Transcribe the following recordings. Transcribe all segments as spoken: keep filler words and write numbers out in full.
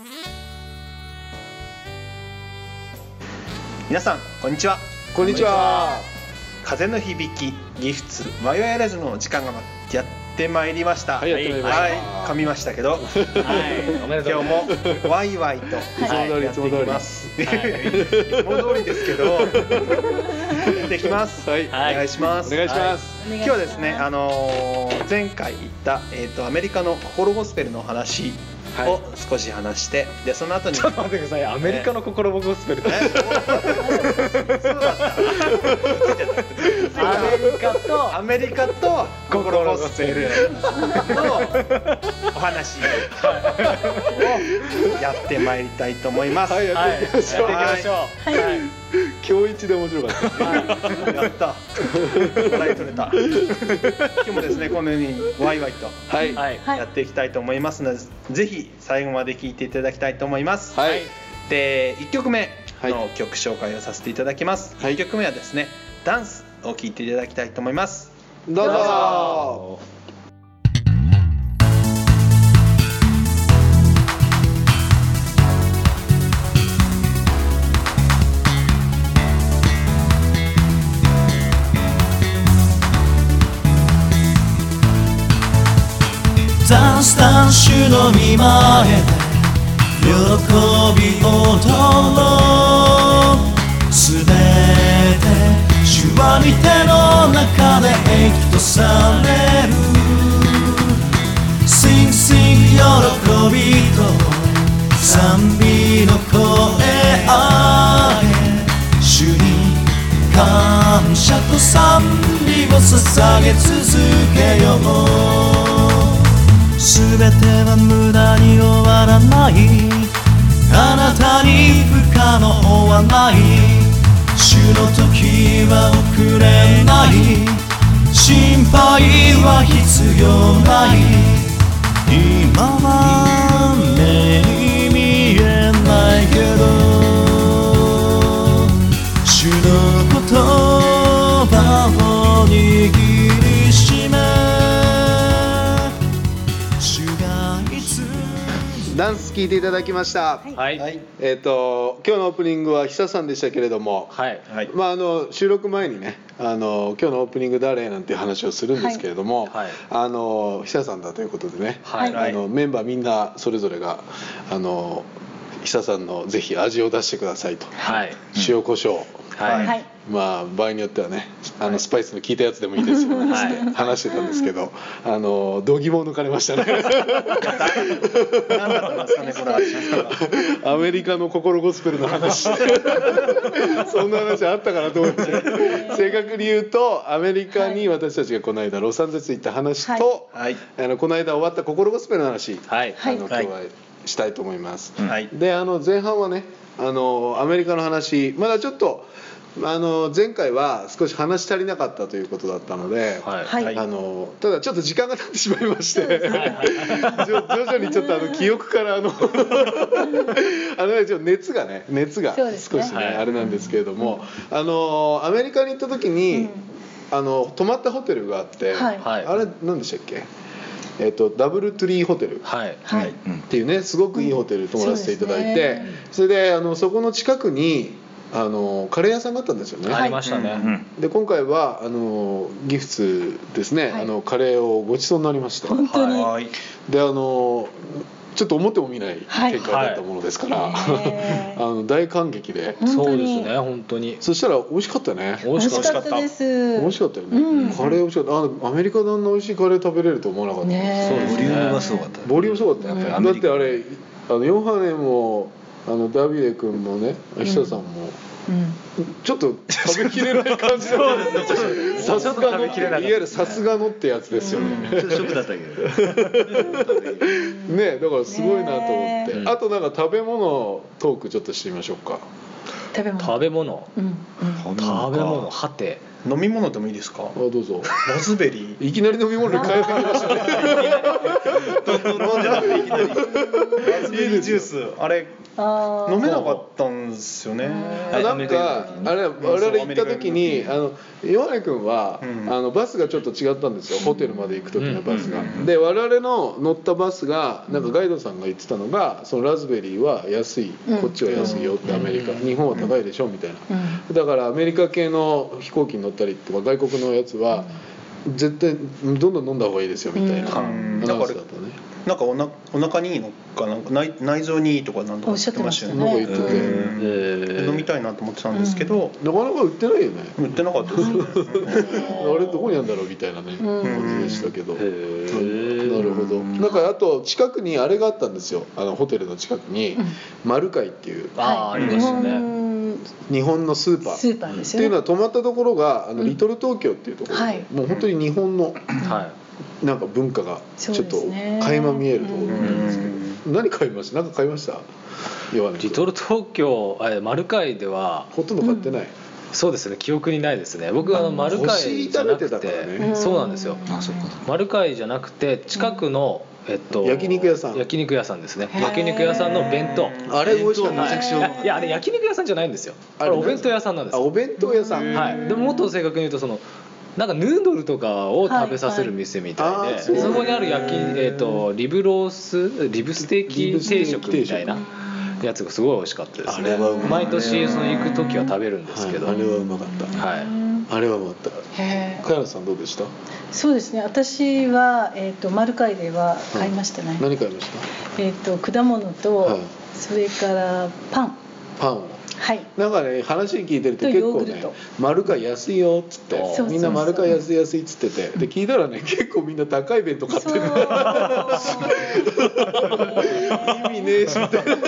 皆さんこんにちは。 こんにちは。 風の響きギフツワイワイラジオの時間がやってまいりました。 はい、やってまいりました。 はい、噛みましたけど、はい、おめでとう。今日もワイワイと、 はい、やっていきます。 いつも通りですけど、やっていきます。はい、お願いします。 お願いします。 今日はですね、あのー、前回言ったえっとアメリカの心ゴスペルの話を少し話して、でその後にちょっと待ってください。アメリカの心ゴスペルって、ね、 そうだったアメリカとアメリカと心ゴスペルのお話をやってまいりたいと思います。 はい、やっていきましょう。 はい、やっていきましょう。はい。 今日一で面白かった。 はい、やった。笑い取れた。今日もですね、このようにワイワイとやっていきたいと思いますので、ぜひ最後まで聞いていただきたいと思います。 はい。 で、いっきょくめの曲紹介をさせていただきます。はい、いっきょくめはですね、ダンスを聴いていただきたいと思います。 どうぞ。どうぞ。 ダンスダンシュの見前で喜び踊ろう。すべて主は御手の中で益とされる。 Sing sing 喜びと賛美の声上げ、主に感謝と賛美を捧げ続けよう。すべては無駄に終わらない。あなたに不可能はない。主の時は遅れない。心配は必要ない。今は目に見えないけど、主の言葉を握りしめ、 ダンス聴いていただきました。 はい。 えっと今日のオープニングは久さんでしたけれども、 はい。 まああの収録前にね、あの今日のオープニング誰なんていう話をするんですけれども、はい、あの久さんだということでね、はい、あのメンバーみんなそれぞれがあの久さんのぜひ味を出してくださいと、はい、塩コショウ、はい、まあ場合によってはね、あのスパイスの効いたやつでもいいですよねって話してたんですけど、あの度肝を抜かれましたね。 何だったんですかね、これ。 アメリカの心ゴスペルの話。そんな話あったかなと思って。正確に言うとアメリカに私たちがこの間ロサンゼルス行った話と、はい、あのこの間終わった心ゴスペルの話、はい、あの今日はしたいと思います。はい、で、あの前半はね、あのアメリカの話、まだちょっとあの前回は少し話足りなかったということだったので、はい、あのただちょっと時間が経ってしまいまして、徐々にちょっとあの記憶からあのあの、ね、ちょっと熱がね熱が少しね、あれなんですけれども、あのアメリカに行った時に、うん、あの泊まったホテルがあって、はい、あれ何でしたっけ？えー、とダブルトゥリーホテルっていうね、すごくいいホテル泊まらせていただいて、それであのそこの近くにあのカレー屋さんがあったんですよね。 ありましたね。 で今回はあのギフツですね、はい、あのカレーをごちそうになりまして、 本当にであのちょっと思ってもみない結果だったものですから、はい、あの大感激で。 そうですね、本当に。 そしたら美味しかったね。 美味しかったです。 美味しかったよね、うん、カレー美味しかった。あアメリカであんな美味しいカレー食べれると思わなかった。 ね、 そうですね、ボリュームがすごかった。 ボリュームすごかった、うん、だってあれあのヨハネもあのダビデ君もね、久さんも、うん、ちょっと食べきれない感じだったんですよ。さすがの、いわゆるさすがのってやつですよね。 ちょっとショックだったけど。 ね、だからすごいなと思って。あとなんか食べ物トークちょっとしてみましょうか。 食べ物。 食べ物。うん、食べ物はて。 飲み物でもいいですか？ あ、どうぞ。 ラズベリー。 いきなり飲み物に変えてきましたね。 飲んでなくていきなりラズベリージュース、あれ飲めなかったんですよね。 なんかあれ我々行った時に、あのヨハネ君は、うん、あのバスがちょっと違ったんですよ、ホテルまで行く時のバスが。で我々の乗ったバスがなんかガイドさんが言ってたのが、そのラズベリーは安い、こっちは安いよって、アメリカ、日本は高いでしょみたいな。だからアメリカ系の飛行機に乗ったりとか外国のやつは絶対どんどん飲んだ方がいいですよみたいな話だったね。 なんかおなお腹にいいのかな、内内臓にいいとかなんとか言ってましたよね。 なんか言ってて、えー、飲みたいなと思ってたんですけど、 うん、なかなか売ってないよね。 売ってなかったですね。 あれどこにあるんだろうみたいなね感じでしたけど。なるほど。なんかあと近くにあれがあったんですよ。あのホテルの近くにマルカイっていう、 あありますよね。 日本のスーパー。 スーパーですよね。 っていうのは泊まったところがあのリトル東京っていうところで、はい、もう本当に日本の。はい。なんか文化がちょっと垣間見えるところなんですけど、何買いました？何か買いました？ リトル東京、マルカイではほとんど買ってない。 そうですね、記憶にないですね。僕はあのマルカイじゃなくて、そうなんですよ。マルカイじゃなくて近くのえっと焼肉屋さん。 焼肉屋さんですね。焼肉屋さんの弁当。 あれ美味しかった。めちゃくちゃ。 いやあれ焼肉屋さんじゃないんですよ。あれお弁当屋さんなんです。 あ、お弁当屋さん。 はい。でももっと正確に言うとその。なんかヌードルとかを食べさせる店みたいで、はいはい、そこにある焼き、えーと、リブロースリブステーキ定食みたいなやつがすごい美味しかったですね。あれはうまい。毎年その行く時は食べるんですけど、 はい、あれはうまかった。はい。あれはうまかった。茅野さんどうでした？ そうですね。私はえっ、ー、とマルカイでは買いましたね。はい、 何買いました？ えっ、ー、と果物と、はい、それからパン。 パンを。 はい、 なんかね話聞いてると結構ねマルカイ安いよっつってみんなマルカイ安い安いっつってて、で聞いたらね結構みんな高い弁当買ってる意味ねえしみたいな。だ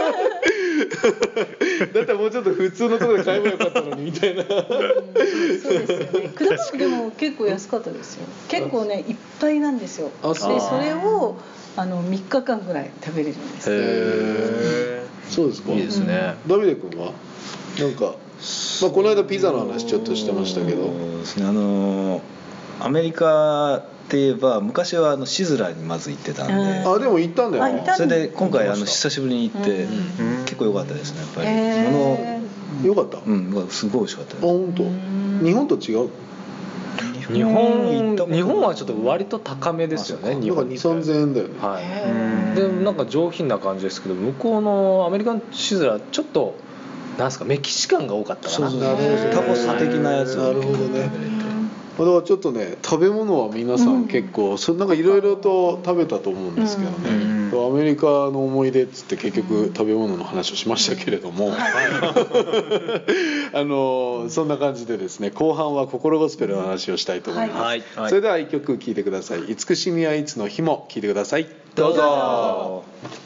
ったらもうちょっと普通のところで買えばよかったのにみたいな。そうですよね。果物でも結構安かったですよ。結構ねいっぱいなんですよ。でそれをあのみっかかんぐらい食べれるんです。へー、そうですか。 いいですね。 ダビデ君はなんか、まあ、この間ピザの話ちょっとしてましたけど、 そうですね、あのアメリカって言えば昔はあのシズラーにまず行ってたんで、 あでも行ったんだよね。 それで今回あの久しぶりに行って、うん、結構良かったですね。やっぱり物良かった。 うん、すごい美味しかったです。 あ、本当。日本と違う。 日本日本はちょっと割と高めですよね。 日本に、さんぜんえんだよね。 はい。でなんか上品な感じですけど、向こうのアメリカンシズラーちょっとなんですかメキシカンが多かったかな。 そうそう、タコス的なやつ。 なるほどね。だからちょっとね食べ物は皆さん結構、うん、そなんかいろいろと食べたと思うんですけどね、うん、アメリカの思い出っつって結局食べ物の話をしましたけれども、うん、あのそんな感じでですね後半は心ゴスペルの話をしたいと思います、はいはい、それでは一曲聴いてください。慈しみはいつの日も聴いてください。 どうぞ。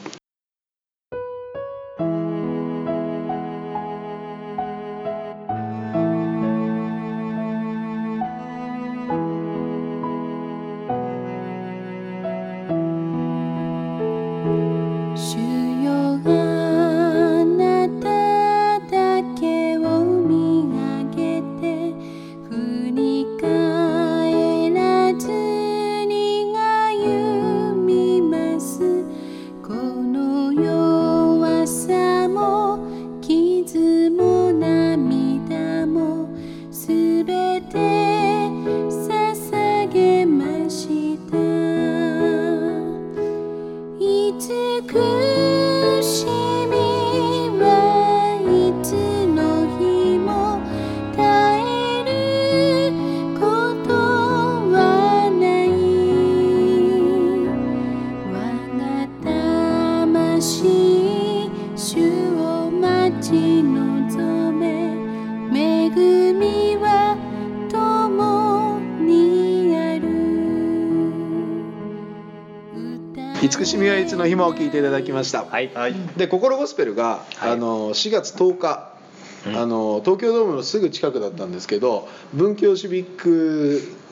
慈しみはいつの日も聞いていただきました、 はい、 で心ゴスペルが、はい、あのしがつとおか、うん、あの東京ドームのすぐ近くだったんですけど文教シビック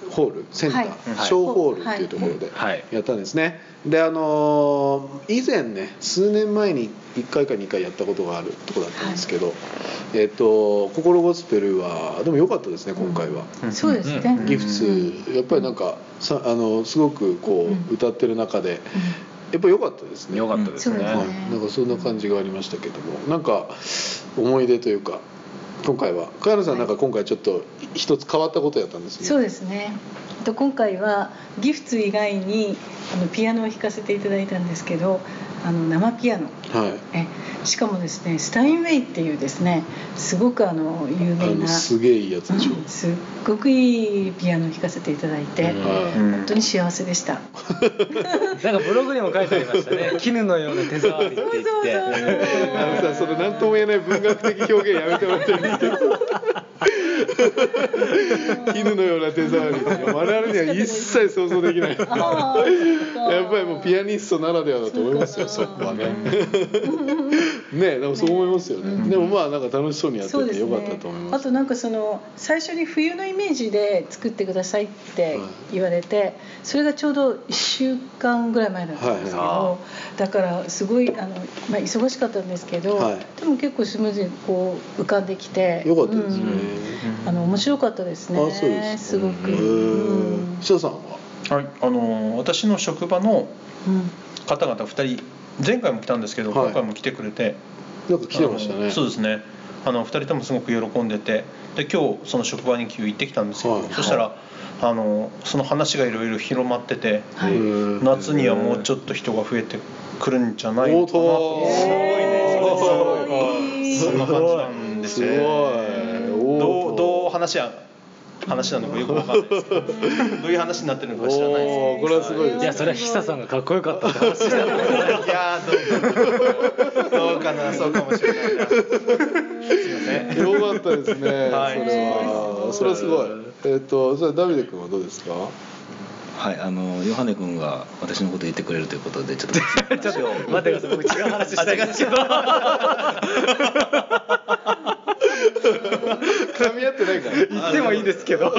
ホールセンター、はい、小ホールっていうところでやったんですね。であの以前ね数年前にいっかいかにかいやったことがあるところだったんですけど、はい、えっと心ゴスペルはでも良かったですね今回は、 うん、そうですね。 ギフツやっぱりなんかさあのすごくこう歌ってる中で、うんやっぱ良かったですね。 良かったですね。 はい、なんかそんな感じがありましたけども、なんか思い出というか今回は茅野さんなんか今回ちょっと一つ変わったことやったんですね。 そうですね。今回はギフツ以外にあのピアノを弾かせていただいたんですけど、あの生ピアノ、はい、えしかもですねスタインウェイっていうですねすごくあの有名なすげえいいやつでしょ、うん、 すっごくいいピアノを弾かせていただいて、うん、本当に幸せでした。 なんかブログにも書いてありましたね。絹のような手触りって言って。 あのさそれ何とも言えない文学的表現やめてもらっていいですけど。絹のような手触り我々には一切想像できない。やっぱりもうピアニストならではだと思いますよそこはね。ねでもそう思いますよね、うん、でもまあなんか楽しそうにやっててよかったと思います。 あとなんかその最初に冬のイメージで作ってくださいって言われて、はい、それがちょうどいっしゅうかんぐらい前だったんですけど、はい、だからすごいあの、まあ、忙しかったんですけど、はい、でも結構スムーズにこう浮かんできてよかったですね、 うん、あの面白かったですね。 あそうです、 すごく。 久、うん、さんは、 はい、あの私の職場の方々ふたり前回も来たんですけど、はい、今回も来てくれてなんか来てましたね。 そうですね。あのふたりともすごく喜んでてで今日その職場に行ってきたんですよ、はい、そしたらあのその話がいろいろ広まってて、はい、夏にはもうちょっと人が増えてくるんじゃないかなと。すごいね。そんな感じなんですね。どうどう話や話なのかよくわかんないですけどどういう話になってるのか知らないですけど、 これはすごいです。 いやそれは久さんがかっこよかったって話だね。 いやどうかなそうかもしれないな。すいません。 よかったですね。はい、それはそれはすごい。えっとそれダビデ君はどうですか。 はい、あのヨハネ君が私のこと言ってくれるということでちょっとちょっと待ってください。僕違う話したいんですけど。 噛み合ってないから言ってもいいですけど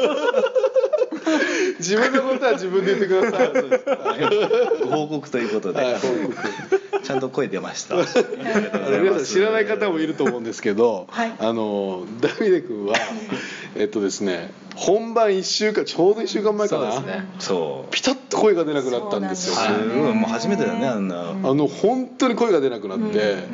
自分のことは自分で言ってください。そうです。 ご報告ということで、はい、報告ちゃんと声出ました。あの皆さん知らない方もいると思うんですけど、はい、あのダビデ君はえっとですね本番いっしゅうかんちょうどいっしゅうかんまえかな、そうですね、そうピタッと声が出なくなったんですよ。 すごいもう初めてだねあんな、 あの本当に声が出なくなって、うん、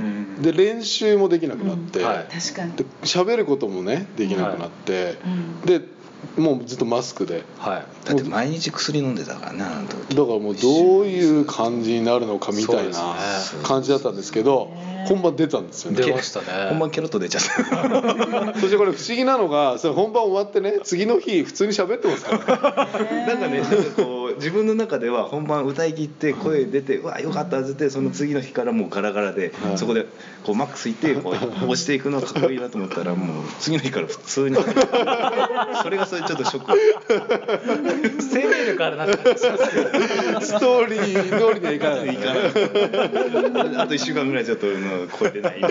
で練習もできなくなって、うんはい、確かにで喋ることもねできなくなって、はい、でもうずっとマスクで、 はい、だって毎日薬飲んでたからねあの時。 だからもうどういう感じになるのかみたいな感じだったんですけど、本番出たんですよね。 出ましたね。 本番ケロッと出ちゃった。 そしてこれ不思議なのがそれ本番終わってね次の日普通に喋ってますからね。なんかねなんかこう自分の中では本番歌い切って声出てうわよかったっつってその次の日からもうガラガラで、はい、そこでこうマックスいってこう押していくのがかっこいいなと思ったらもう次の日から普通にそれがそれちょっとショック。 生命力あるなって感じしますけどストーリー通りでいかない。いかない。あといっしゅうかんぐらいちょっと超えてない。な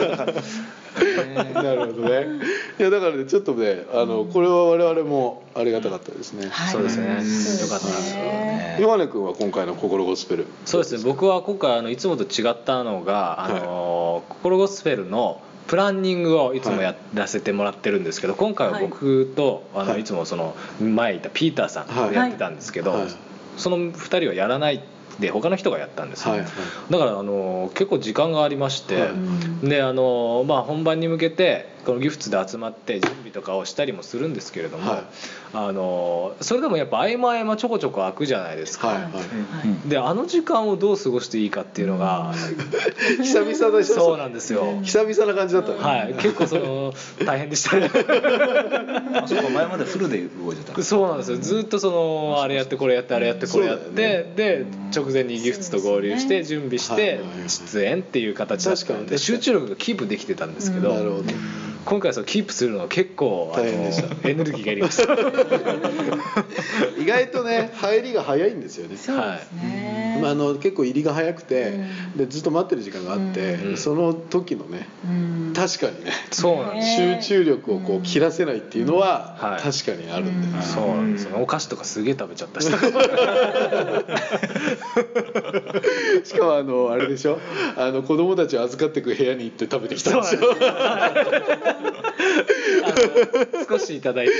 るほどね。いやだからねちょっとねあのこれは我々もありがたかったですね。 そうですね。よかったですね。 ヨハネ君は今回の心ゴスペル。 そうですね。僕は今回あのいつもと違ったのがあの、はい、心ゴスペルのプランニングをいつもやらせてもらってるんですけど、今回は僕と、はい、あのいつもその前いたピーターさんがやってたんですけど、はいはい、そのふたりはやらないで他の人がやったんですよ、はいはい、だからあの結構時間がありまして、はい、であの、まあ、本番に向けてこのギフツで集まって準備とかをしたりもするんですけれども、はい、あのそれでもやっぱ合間合間ちょこちょこ空くじゃないですか、はいはい、であの時間をどう過ごしていいかっていうのが久々でしょ。 そうなんですよ。 久々な感じだったね、 はい、結構その大変でしたね。 あそうか前までフルで動いてた。 そうなんですよ。ずっとそのあれやってこれやってあれやってこれやって、ね、で直前にギフツと合流して準備して出演っていう形だったので集中力がキープできてたんですけど、 なるほど今回はそのキープするのは結構大変でした。 エネルギーがいりました。 意外とね入りが早いんですよね。 そうですね。 まあ、あの結構入りが早くて、うん、でずっと待ってる時間があって、うん、その時のね、うん、確かにね、 そうなんです、 集中力をこう切らせないっていうのは確かにあるんで、 うん、そうなんですよね。お菓子とかすげえ食べちゃったししかもあのあれでしょ、あの子供たちを預かっていく部屋に行って食べてきたんでしょ。 少しいただいて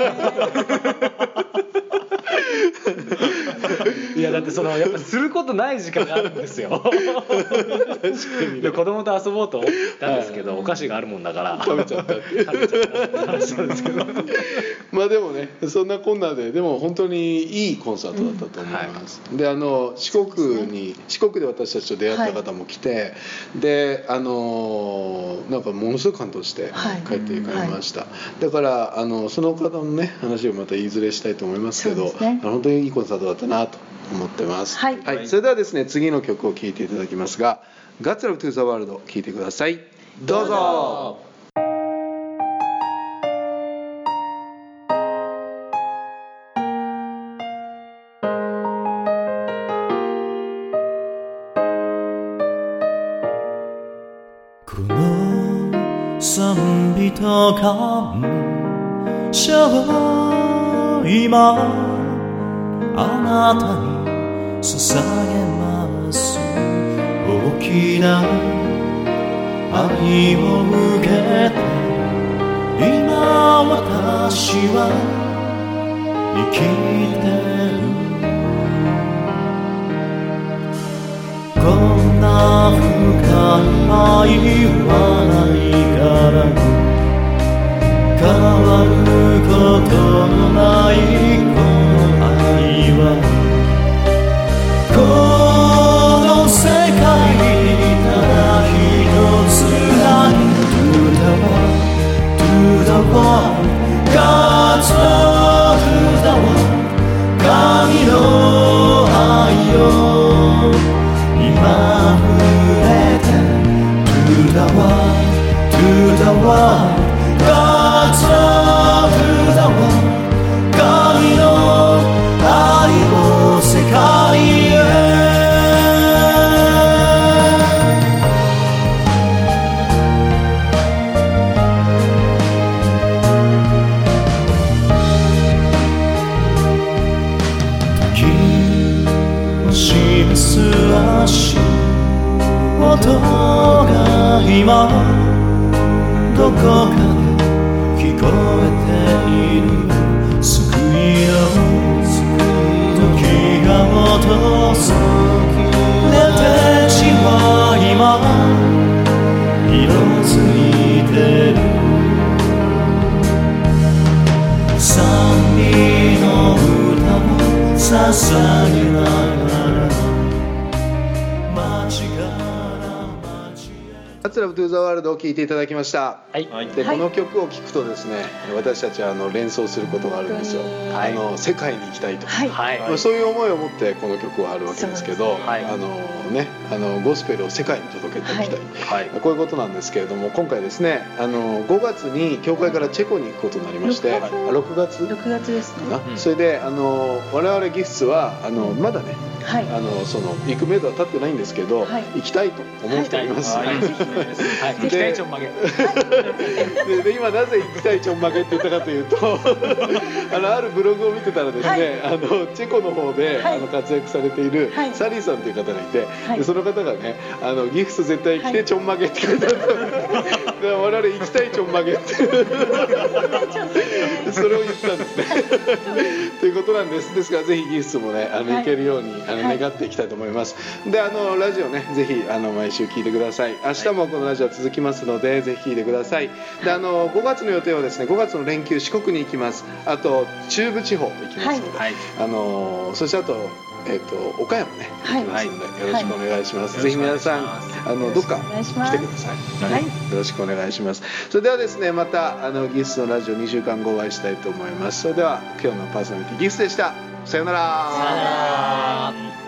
いやだってそのやっぱすることない時間があるんですよ。確かに、ね、で子供と遊ぼうと思ったんですけど、はい、お菓子があるもんだから食べちゃったって食べちゃったって話なんですけどまあでもね、そんなこんなででも本当にいいコンサートだったと思います、うん、はい、であの四国に四国で私たちと出会った方も来て、はい、であのなんかものすごく感動して帰っていかれました、はい、だからあのその方のね話をまたいずれしたいと思いますけど、ね、本当にいいコンサートだったなと思ってます、はい、はい、それではですね、次の曲を聴いていただきますが、God's Love to the World 聴いてください。どうぞ。 この賛美と感謝を今あなたに捧げます。大きな愛を受けて今私は生きてる。こんな深い愛はないから変わることのないこの愛はこの世界ただ一つだけ To the world, to the world God's love to the world 神の愛よ今触れて To the world, to the world God's love to the world 神の愛を世界へ示す足音が今どこかで聞こえている救いの時が訪れて地は今色づいてる賛美の歌を捧げながら街から街へ God's Love to the World を聴いていただきました、 はい、 でこの曲を聴くとですね、私たちはあの連想することがあるんですよ、はい、あの世界に行きたいと、はい、まあ、そういう思いを持ってこの曲はあるわけですけど、はい、あのね、あのゴスペルを世界に届けていきたい、はい、こういうことなんですけれども、今回ですね、あのごがつに教会からチェコに行くことになりまして、ろくがつろくがつですね、 うん、それであの我々ギフスはあのまだね、はい、あのその行く目処は立ってないんですけど、はい、行きたいと思っております、はい、行きたいちょんまげで, で今なぜ行きたいちょんまげって言ったかというとあのあるブログを見てたらですね、はい、あのチェコの方で、はい、あの活躍されている、はい、サリーさんという方がいて、はい、でその方がね、あのギフス絶対来てちょんまげって書いてあった、で我々行きたいちょんまげってそれを言ったんですねということなんです。ですからぜひギフスもね、あの、はい、行けるようにあの願っていきたいと思います。であのラジオね、ぜひあの毎週聞いてください。明日もこのラジオ続きますので、ぜひ聞いてください。であのごがつの予定はですね、ごがつの連休四国に行きます。あと中部地方行きますので、はい、あのそしてあとえっと岡山ね行きますので、はい、よろしくお願いします。はい、ぜひ皆さんあのどっか来てください。はい、よろしくお願いします。それではですね、またあのギフスのラジオにしゅうかんごお会いしたいと思います。それでは今日のパーソナリティギフスでした。さようなら。 さようなら。